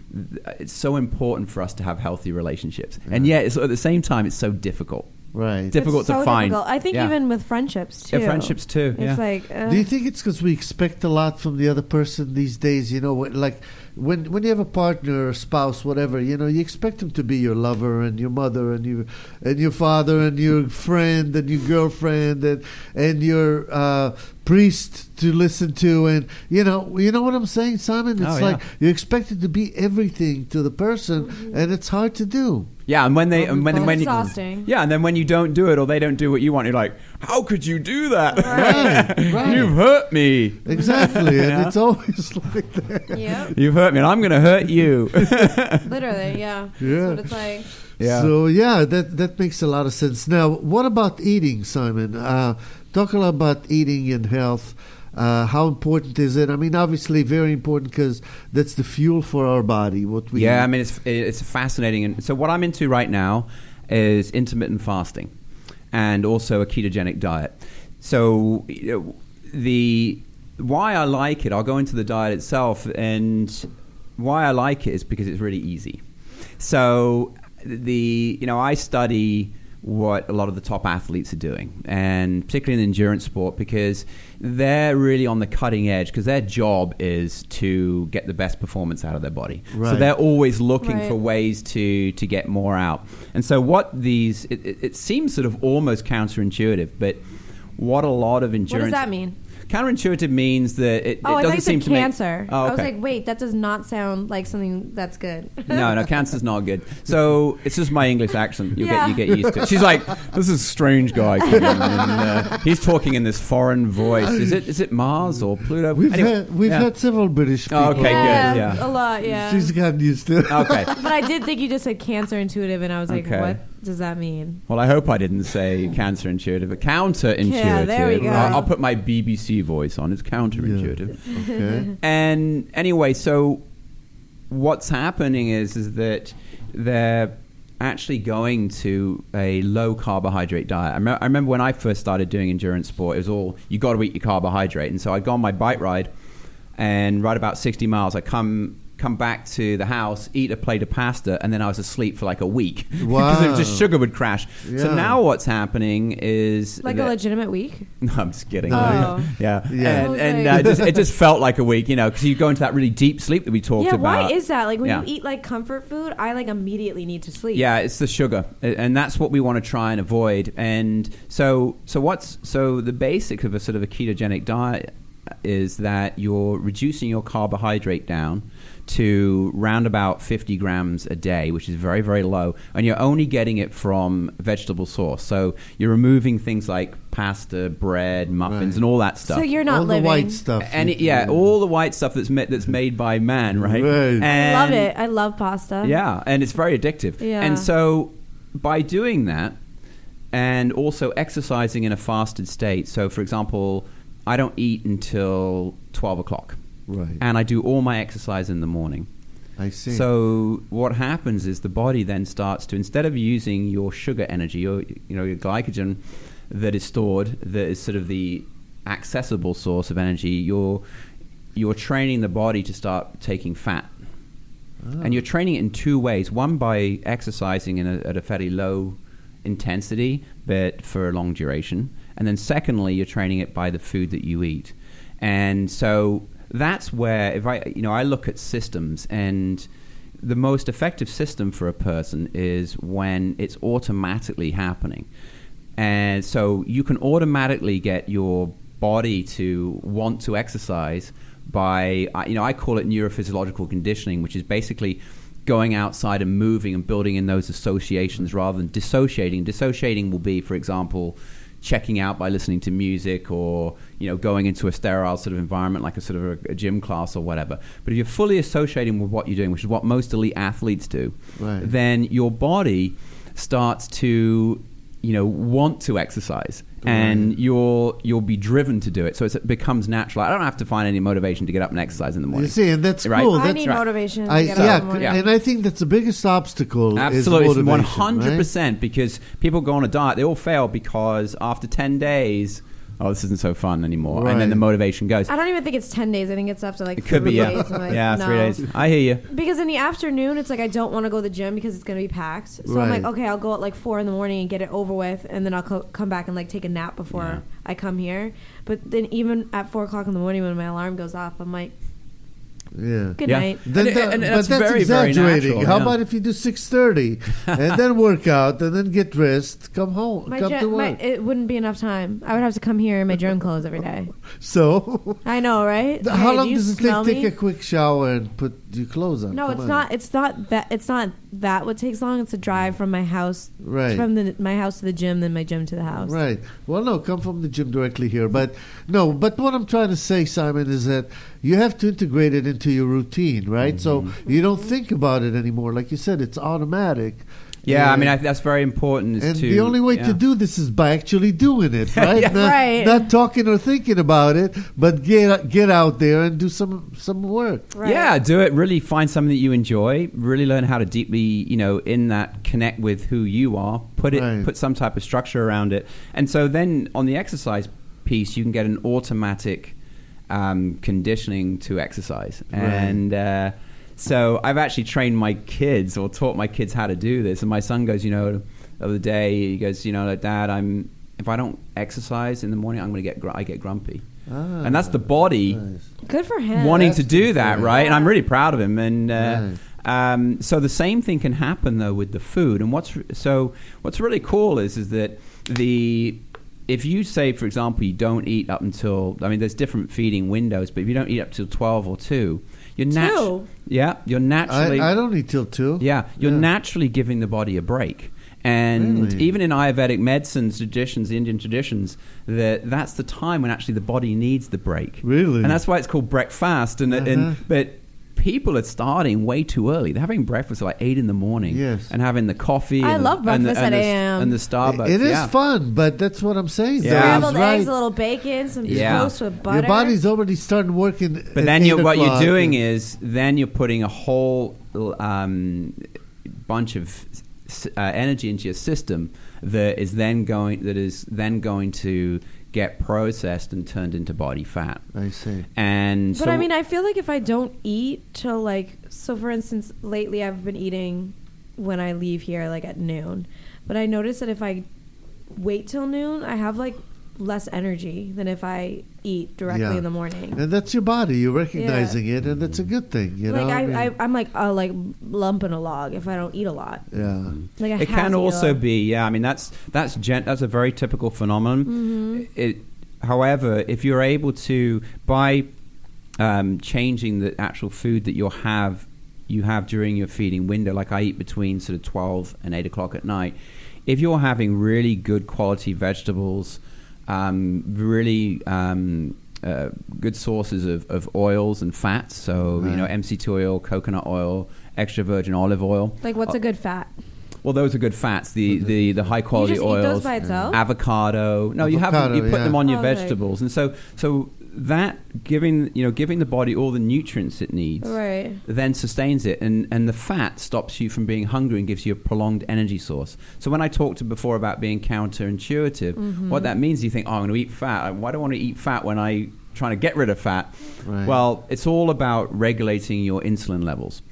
it's so important for us to have healthy relationships. Yeah. And yet, it's, at the same time, it's so difficult. Right. Difficult It's so to find. difficult. I think Yeah. even with friendships, too. Yeah, friendships too. It's yeah. like... Uh, Do you think it's because we expect a lot from the other person these days? You know, wh- like when when you have a partner or spouse, whatever, you know, you expect them to be your lover and your mother and your and your father and your friend and your girlfriend and and your uh, priest to listen to, and you know, you know what I'm saying, Simon? It's Oh, yeah. like you expect it to be everything to the person, Mm-hmm. and it's hard to do. Yeah, and when they and when, It's when you, exhausting. yeah, and then when you don't do it or they don't do what you want, you're like, how could you do that? Right, right. You've hurt me. Exactly, and Yeah. it's always like that. Yep. You've hurt me, and I'm going to hurt you. Literally, yeah. Yeah. That's what it's like. Yeah. So yeah, that that makes a lot of sense. Now, what about eating, Simon? Uh, talk a lot about eating and health. Uh, how important is it? I mean, obviously, very important because that's the fuel for our body. What we yeah, eat. I mean, it's it's fascinating. And so what I'm into right now is intermittent fasting and also a ketogenic diet. So you know, the why I like it, I'll go into the diet itself, and why I like it is because it's really easy. So the you know I study what a lot of the top athletes are doing, and particularly in endurance sport, because they're really on the cutting edge, because their job is to get the best performance out of their body. So Right. they're always looking Right. for ways to to get more out. And so what these, it, it, it seems sort of almost counterintuitive, but what a lot of What endurance... does that mean? Counterintuitive means that it, Oh, it I doesn't thought you seem said to make... cancer. Oh, I was okay. like, wait, that does not sound like something that's good. No, no, cancer's not good. So it's just my English accent. You Yeah. get you get used to it. She's like, this is a strange guy, coming in, and uh, he's talking in this foreign voice. Is it is it Mars or Pluto? We've Anyway, had we've yeah. had several British people. Oh, okay, yeah, good, yeah. a lot, yeah. She's gotten used to it. Okay. But I did think you just said cancer intuitive, and I was like, Okay. what does that mean? Well, I hope I didn't say counterintuitive, but counterintuitive. Yeah, there we go. I'll, I'll put my B B C voice on. It's counterintuitive. Okay. And anyway, so what's happening is is that they're actually going to a low carbohydrate diet. I, me- I remember when I first started doing endurance sport, it was all, you got to eat your carbohydrate. And so I'd go on my bike ride and ride about sixty miles. I come come back to the house, eat a plate of pasta, and then I was asleep for like a week. Because it was just Wow. sugar would crash. Yeah. So now what's happening is... Like that- a legitimate week? no, I'm just kidding. Oh. Yeah, Yeah. and, Okay. and uh, just, it just felt like a week, you know, because you go into that really deep sleep that we talked Yeah, about. why is that? Like when Yeah. you eat like comfort food, I like immediately need to sleep. Yeah, it's the sugar, A- and that's what we want to try and avoid. And so, so what's so the basic of a sort of a ketogenic diet is that you're reducing your carbohydrate down to round about fifty grams a day, which is very, very low, and you're only getting it from vegetable source. So you're removing things like pasta, bread, muffins, Right. and all that stuff. So you're not All living. the white stuff. and it, yeah, all the white stuff that's ma- that's made by man, right? Right. I And love it. I love pasta. yeah, and it's very addictive. Yeah. And so by doing that and also exercising in a fasted state, so for example, I don't eat until twelve o'clock. Right. And I do all my exercise in the morning. I see. So what happens is the body then starts to, instead of using your sugar energy, your, you know, your glycogen that is stored, that is sort of the accessible source of energy, you're, you're training the body to start taking fat. And you're training it in two ways. One, by exercising in a, at a fairly low intensity, but for a long duration. And then secondly, you're training it by the food that you eat. And so that's where, if I, you know, I look at systems, and the most effective system for a person is when it's automatically happening. And so you can automatically get your body to want to exercise by, you know, I call it neurophysiological conditioning, which is basically going outside and moving and building in those associations rather than dissociating. Dissociating will be, for example, checking out by listening to music, or, you know, going into a sterile sort of environment like a sort of a, a gym class or whatever. But if you're fully associating with what you're doing, which is what most elite athletes do, Right. then your body starts to, you know, want to exercise, and Right. you'll you'll be driven to do it. So it's, it becomes natural. I don't have to find any motivation to get up and exercise in the morning. You see, and that's Right. cool. I That's need right. motivation to I, get yeah, up in the morning. Yeah. and I think that's the biggest obstacle. Absolutely, is it's motivation, one hundred right? percent, because people go on a diet, they all fail because after ten days, oh, this isn't so fun anymore, and then Right. the motivation goes. I don't even think it's ten days. I think it's after like It could be, three yeah, days. I'm like, yeah, no. three days. I hear you. Because in the afternoon, it's like I don't want to go to the gym because it's going to be packed. So I'm Right. like, okay, I'll go at like four in the morning and get it over with, and then I'll co- come back and like take a nap before Yeah. I come here. But then even at four o'clock in the morning when my alarm goes off, I'm like, Yeah. good Yeah. night. Then And- that- and but that's that's very, very exaggerating. natural, How yeah. about if you do six thirty and then work out and then get dressed, come home, My come gy- to my, work? it wouldn't be enough time. I would have to come here in my gym clothes every day. So, I know, right? how Hey, long do you does it take smell to take me? a quick shower and put your clothes on? No, Come it's on. not. It's not that. It's not that. What takes long? It's a drive from my house, Right. from the my house to the gym, then my gym to the house. Right. Well, no, come from the gym directly here. But no, but what I'm trying to say, Simon, is that you have to integrate it into your routine, right? So you don't think about it anymore. Like you said, it's automatic. Yeah, I And- mean, I, that's very important. Is and to, the only way yeah. to do this is by actually doing it, right? Yeah. Not, Right. not talking or thinking about it, but get get out there and do some some work. Right. Yeah, do it. Really find something that you enjoy. Really learn how to deeply, you know, in that connect with who you are. Put it, Right. put some type of structure around it, and so then on the exercise piece, you can get an automatic um, conditioning to exercise, Right. and uh, so I've actually trained my kids or taught my kids how to do this. And my son goes, you know, the other day he goes, you know, like, Dad, I'm if I don't exercise in the morning, I'm going to get gr- I get grumpy, Ah, and that's the body nice. Good for him. wanting That's to do good that, for him. right? And Yeah. I'm really proud of him. And uh, Right. um, so the same thing can happen though with the food. And what's so what's really cool is is that the if you say, for example, you don't eat up until I mean, there's different feeding windows, but if you don't eat up till twelve or two, you're naturally Two? yeah, you're naturally I, I don't eat till two. yeah, you're Yeah. naturally giving the body a break. And Really? even in Ayurvedic medicine traditions, the Indian traditions, that that's the time when actually the body needs the break. Really? And that's why it's called breakfast. And, Uh-huh. and but people are starting way too early. They're having breakfast at like eight in the morning. Yes. And having the coffee. I and love the, and the, breakfast and at the, eight a.m.. And the Starbucks. It is yeah. fun, but that's what I'm saying. Yeah. Dave, Scrambled right. eggs, a little bacon, some Yeah. toast with butter. Your body's already starting working. But at then eight you're, what you're o'clock doing and- is then you're putting a whole um, bunch of s- uh, energy into your system that is then going that is then going to get processed and turned into body fat. I see. And But so I mean, I feel like if I don't eat till like, so for instance, lately I've been eating when I leave here, like at noon. But I notice that if I wait till noon, I have like less energy than if I eat directly Yeah. in the morning. And that's your body. You're recognizing it, and that's a good thing. You like know. I, mean, I, I'm like a like lump in a log if I don't eat a lot. yeah. Like I it have can to eat a also lot. be, yeah. I mean, that's that's gen- that's a very typical phenomenon. Mm-hmm. It, however, if you're able to by um, changing the actual food that you have you have during your feeding window, like I eat between sort of twelve and eight o'clock at night. If you're having really good quality vegetables, um, really um, uh, good sources of, of oils and fats, so you know Right. M C T oil, coconut oil, extra virgin olive oil. Like what's a good fat? Well, those are good fats. The the, the high quality you just oils. eat those by itself? Avocado. No, you have Avocado, you put yeah. them on your Oh, okay. vegetables, and so so that giving you know giving the body all the nutrients it needs, Right. then sustains it, and and the fat stops you from being hungry and gives you a prolonged energy source. So when I talked to before about being counterintuitive, Mm-hmm. what that means, you think, oh, I'm going to eat fat. Why do I want to eat fat when I trying to get rid of fat? Right. Well, it's all about regulating your insulin levels.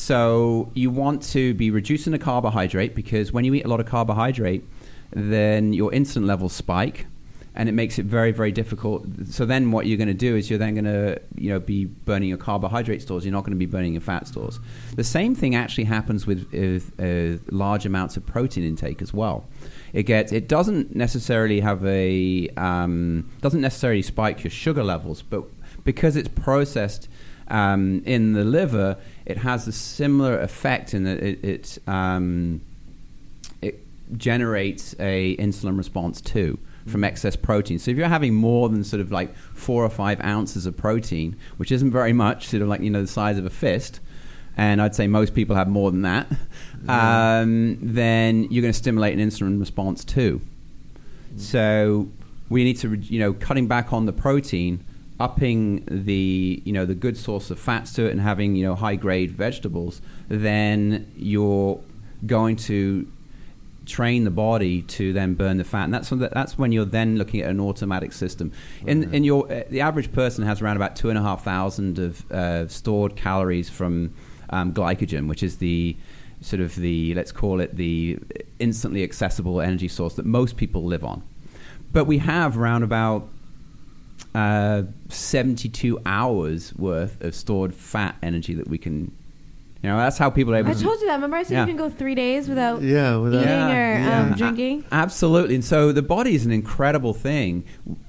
So you want to be reducing the carbohydrate, because when you eat a lot of carbohydrate, then your insulin levels spike. and it makes it very, very difficult. So then what you're going to do is you're then going to, you know, be burning your carbohydrate stores. You're not going to be burning your fat stores. The same thing actually happens with uh, uh, large amounts of protein intake as well. It gets. It doesn't necessarily have a um, doesn't necessarily spike your sugar levels, but because it's processed um, in the liver, it has a similar effect in that it it, um, it generates a insulin response too from excess protein. So if you're having more than sort of like four or five ounces of protein, which isn't very much, sort of like, you know, the size of a fist, and I'd say most people have more than that, yeah. um, then you're going to stimulate an insulin response too. Mm. So we need to, you know, cutting back on the protein, upping the, you know, the good source of fats to it, and having, you know, high grade vegetables, then you're going to train the body to then burn the fat, and that's when the, that's when you're then looking at an automatic system. In mm-hmm. in your uh, the average person has around about two and a half thousand of uh, stored calories from um, glycogen, which is the sort of the, let's call it the instantly accessible energy source that most people live on. But we have around about uh, seventy-two hours worth of stored fat energy that we can. You know, that's how people are able I to... told you that. Remember I said yeah. you can go three days without, yeah, without eating yeah, or yeah. Um, drinking? A- absolutely. And so the body is an incredible thing.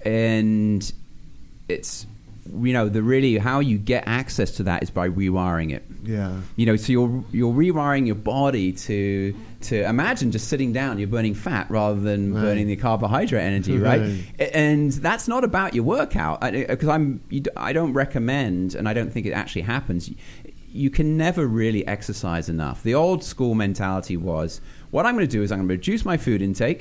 And it's, you know, the really how you get access to that is by rewiring it. Yeah. You know, so you're you're rewiring your body to to imagine just sitting down, you're burning fat rather than right. burning the carbohydrate energy, right? right? And that's not about your workout, because I'm you, I don't recommend, and I don't think it actually happens. You can never really exercise enough. The old school mentality was, what I'm going to do is I'm going to reduce my food intake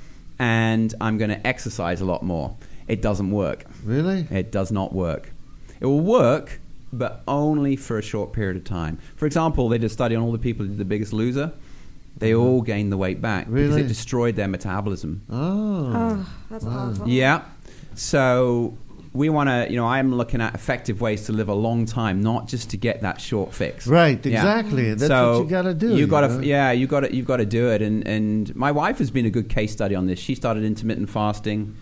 and I'm going to exercise a lot more. It doesn't work. Really? It does not work. It will work, but only for a short period of time. For example, they did a study on all the people who did The Biggest Loser. They mm-hmm. all gained the weight back really? because it destroyed their metabolism. Oh, oh that's wow. awful. Yeah. So we want to, you know, I'm looking at effective ways to live a long time, not just to get that short fix. Right, exactly. Yeah. That's so what you got to do. You got to, yeah, you got to, you've got to do it. And and my wife has been a good case study on this. She started intermittent fasting,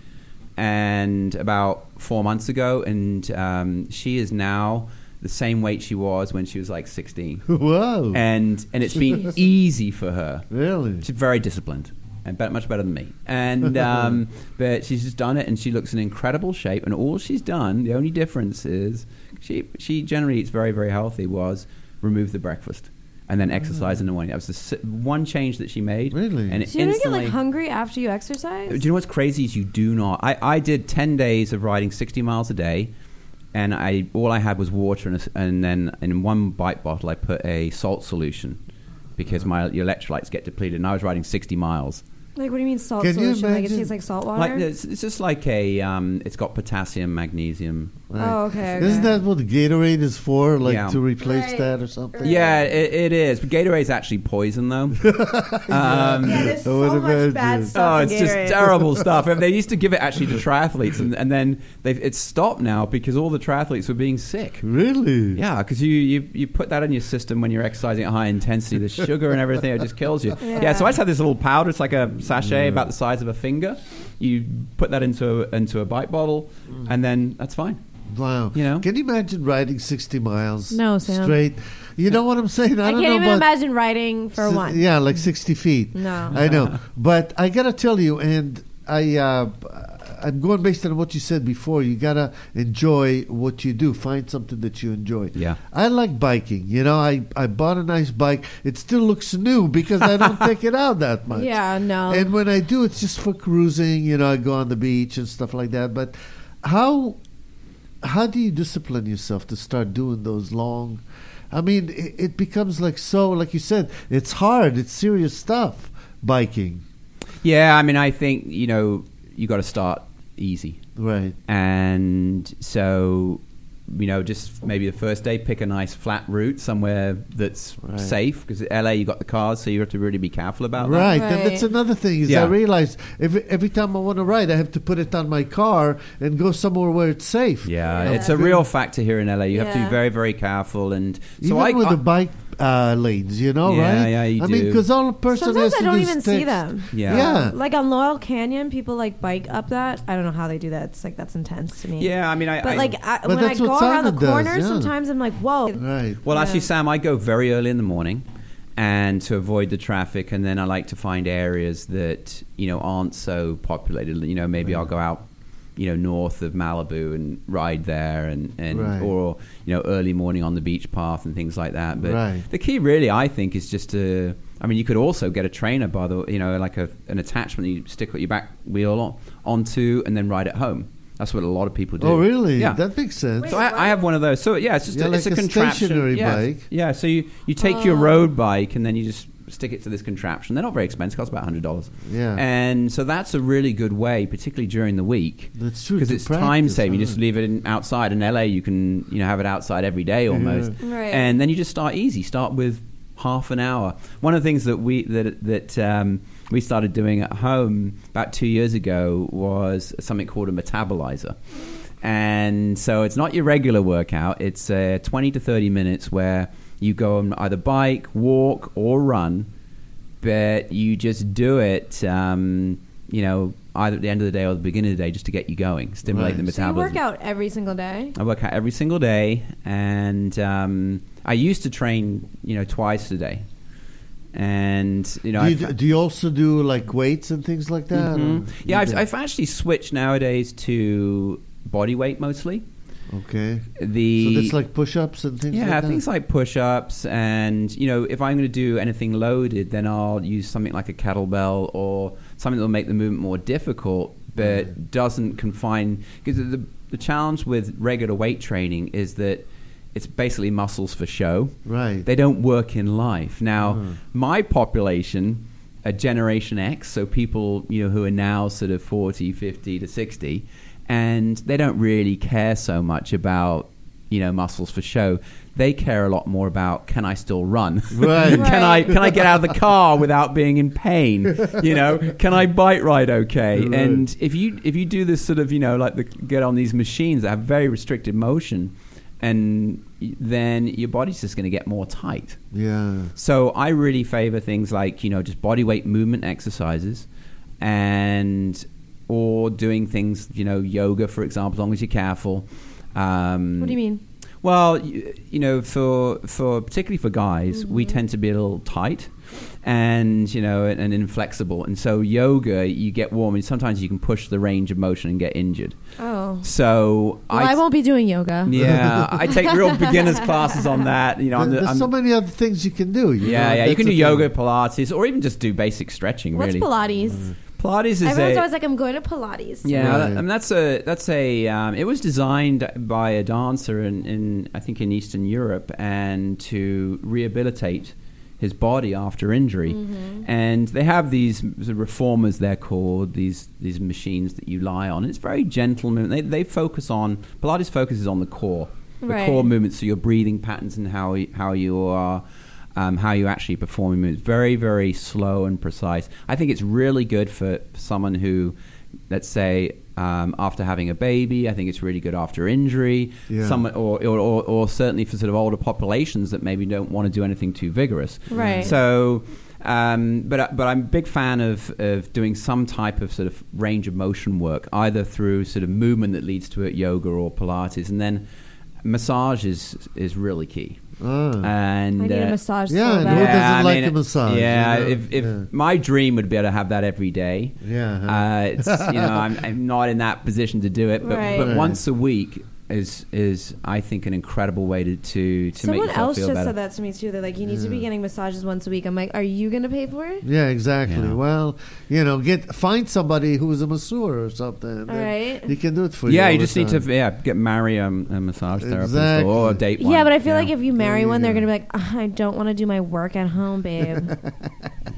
and about four months ago, and um, she is now the same weight she was when she was like sixteen. Whoa! And and it's been easy for her. Really? She's very disciplined. And bet much better than me. And um, but she's just done it, and she looks in incredible shape. And all she's done, the only difference is she she generally eats very, very healthy. Was remove the breakfast and then exercise mm. in the morning. That was the si- one change that she made. Really? And so you don't get like hungry after you exercise? Do you know what's crazy is you do not. I, I did ten days of riding sixty miles a day, and I all I had was water, and, a, and then in one bite bottle I put a salt solution because my your electrolytes get depleted. And I was riding sixty miles. Like, what do you mean salt Can solution? Like, it tastes like salt water? Like it's, it's just like a. Um, it's got potassium, magnesium. Right. Oh, okay, okay. Isn't that what Gatorade is for? Like Yeah. to replace Right. that or something? Yeah, it, it is. But Gatorade's actually poison, though. um, Yeah, there's I would so much imagine. bad Oh, stuff it's in just Gatorade. terrible stuff. I mean, they used to give it actually to triathletes, and, and then they've, it's stopped now because all the triathletes were being sick. Really? Yeah, because you, you, you put that in your system when you're exercising at high intensity. The sugar and everything, it just kills you. Yeah. Yeah. so I just had this little powder. It's like a sachet about the size of a finger. You put that into a, into a bite bottle, and then that's fine. Wow. You know? Can you imagine riding sixty miles No, Sam. straight? You know what I'm saying? I, I don't can't know even about imagine riding for si- one. Yeah, like sixty feet. No. I know. But I got to tell you, and I, uh, I'm going based on what you said before. You got to enjoy what you do. Find something that you enjoy. Yeah. I like biking. You know, I, I bought a nice bike. It still looks new because I don't take it out that much. Yeah, no. And when I do, it's just for cruising. You know, I go on the beach and stuff like that. But how how do you discipline yourself to start doing those long? I mean, it, it becomes like so, like you said, it's hard. It's serious stuff, biking. Yeah, I mean, I think, you know, you got to start easy. Right. And so you know, just maybe the first day, pick a nice flat route somewhere that's Right. safe. Because L A, you got the cars, so you have to really be careful about that. Right, Right. and that's another thing is Yeah. I realize every every time I want to ride, I have to put it on my car and go somewhere where it's safe. Yeah, Yeah. it's a real factor here in L A. You have to Yeah. be very, very careful. And so Even I, with I the bike uh, lanes, you know, Yeah, right? yeah, you I mean, do. because all a person Sometimes has I to don't do even is see text. them. Yeah. Yeah. Like on Laurel Canyon, people like bike up that. I don't know how they do that. It's like that's intense to me. yeah, I mean, I. But I, like I, But when I that's go what around the Simon does, corner, yeah. sometimes I'm like, whoa. Right. Well, Yeah. actually, Sam, I go very early in the morning, and to avoid the traffic, and then I like to find areas that you know aren't so populated. You know, maybe I'll go out, you know, north of Malibu and ride there, and, and Right. or you know, early morning on the beach path and things like that. But Right. the key, really, I think, is just to. I mean, you could also get a trainer by the, you know, like a, an attachment that you stick your back wheel on, onto, and then ride it home. That's what a lot of people do. Oh, really? Yeah. That makes sense. So I, I have one of those. So yeah, it's just Yeah, a, it's like a a contraption. stationary yeah. bike. Yeah. So you, you take your road bike and then you just stick it to this contraption. They're not very expensive. It costs about hundred dollars. Yeah. And so that's a really good way, particularly during the week. That's true, Because to it's time practice, saving. You huh? just leave it in, outside. In L A, you can you know have it outside every day almost. Right. And then you just start easy. Start with half an hour. One of the things that we that that um, we started doing at home about two years ago was something called a metabolizer. And so it's not your regular workout. It's uh, twenty to thirty minutes where you go on either bike, walk, or run, but you just do it, um, you know, either at the end of the day or the beginning of the day just to get you going, stimulate Right. the So you metabolism. work out every single day. I work out every single day, and um, I used to train, you know, twice a day. And, you know, do, I've- you, do you also do like weights and things like that? Mhm. or- Yeah, you I've, do? I've actually switched nowadays to body weight mostly. Okay. The So that's like push-ups and things yeah, like that? things like push-ups, and you know, if I'm going to do anything loaded, then I'll use something like a kettlebell or something that will make the movement more difficult, but Right. doesn't confine. Because the the challenge with regular weight training is that it's basically muscles for show. Right. They don't work in life. Now, Mhm. my population, a Generation X, so people you know who are now sort of forty, fifty to sixty, and they don't really care so much about you know muscles for show. They care a lot more about, can I still run? Right. can I Right. can I get out of the car without being in pain? You know, can I bike ride okay? Right. And if you if you do this sort of you know like the, get on these machines that have very restricted motion, and y- then your body's just going to get more tight. Yeah. So I really favor things like, you know, just body weight movement exercises, and or doing things, you know, yoga, for example, as long as you're careful. Um, What do you mean? Well, you, you know, for for particularly for guys, we tend to be a little tight and, you know, and, and inflexible. And so yoga, you get warm, and sometimes you can push the range of motion and get injured. Oh. So Well, I, won't be doing yoga. Yeah, I take real beginners classes on that. You know, I'm There- the, There's I'm so many other things you can do. You yeah, know? yeah. You That's can do the yoga, thing. Pilates, or even just do basic stretching. What's really, Pilates? Pilates is Everyone's a always like, I'm going to Pilates. yeah. Right. that- and that's a that's a. Um, it was designed by a dancer in, in I think in Eastern Europe, and to rehabilitate his body after injury. Mm-hmm. And they have these sort of reformers, they're called, these these machines that you lie on. It's very gentle movement. They they focus on Pilates focuses on the core, the Right. core movements, so your breathing patterns and how you, how you are. Um, how you actually perform moves. Very, very slow and precise. I think it's really good for someone who, let's say, um, after having a baby. I think it's really good after injury. Yeah. Someone, or, or, or, or certainly for sort of older populations that maybe don't want to do anything too vigorous. Right. So, um, but but I'm a big fan of, of doing some type of sort of range of motion work, either through sort of movement that leads to it, yoga or Pilates, and then massage is is really key. Ah. And I need a uh, massage yeah, so and bad. who doesn't I like mean, a massage, Yeah, you know? if, if Yeah. my dream would be able to have that every day. Yeah, huh? uh, it's you know I'm, I'm not in that position to do it, but Right. but Right. once a week is is I think an incredible way to to, to Someone make yourself else feel just better. said that to me too. They're like, you need to be Yeah. getting massages once a week. I'm like, are you going to pay for it? Yeah, exactly. Yeah. Well, you know, get find somebody who's a masseur or something. All right. He can do it for you. Yeah, all you the just need to time. yeah get marry um, a massage therapist Exactly. or date one. Yeah, but I feel Yeah. like if you marry you one, they're go. going to be like, "Ah, I don't want to do my work at home, babe.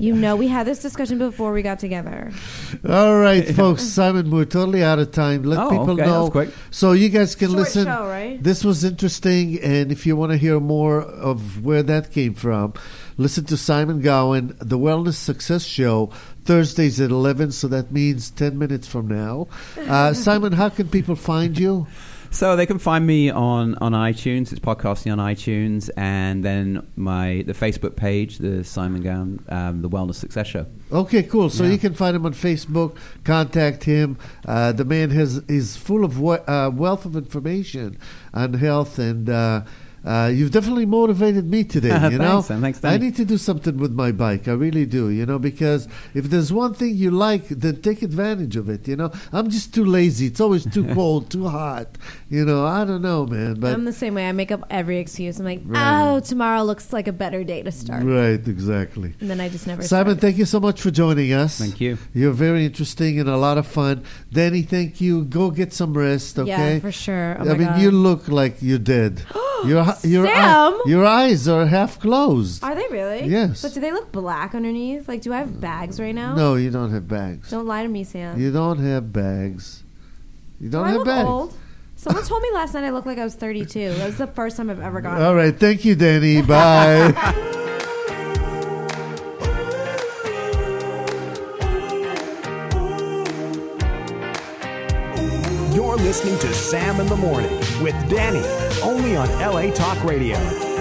You know, we had this discussion before we got together. All right, folks. Simon, we're totally out of time. Let Oh, people okay, that know. was quick. So you guys can Short listen. show, right? This was interesting, and if you want to hear more of where that came from, listen to Simon Gowan, The Wellness Success Show, Thursdays at eleven, so that means ten minutes from now. Uh, Simon, how can people find you? So they can find me on, on iTunes. It's podcasting on iTunes, and then my the Facebook page, the Simon Gowan, um, the Wellness Success Show. Okay, cool. So Yeah. you can find him on Facebook. Contact him. Uh, the man has is full of we- uh, wealth of information on health, and uh, uh, you've definitely motivated me today. You Thanks, know, Sam. Thanks, I Danny. need to do something with my bike. I really do. You know, because if there's one thing you like, then take advantage of it. You know, I'm just too lazy. It's always too cold, too hot. You know, I don't know, man. But I'm the same way. I make up every excuse. I'm like, Right. oh, tomorrow looks like a better day to start. right, exactly. And then I just never Simon, start. thank you so much for joining us. Thank you. You're very interesting and a lot of fun. Danny, thank you. Go get some rest, okay? Yeah, for sure. Oh I my mean, God. you look like you're dead. your your Sam! your eyes are half closed. Are they really? Yes. But do they look black underneath? Like, do I have bags right now? No, you don't have bags. Don't lie to me, Sam. You don't have bags. You do don't I have look bags. old? Someone told me last night I looked like I was thirty-two. That was the first time I've ever gotten All right, thank you, Danny. Bye. You're listening to Sam in the Morning with Danny, only on L A Talk Radio.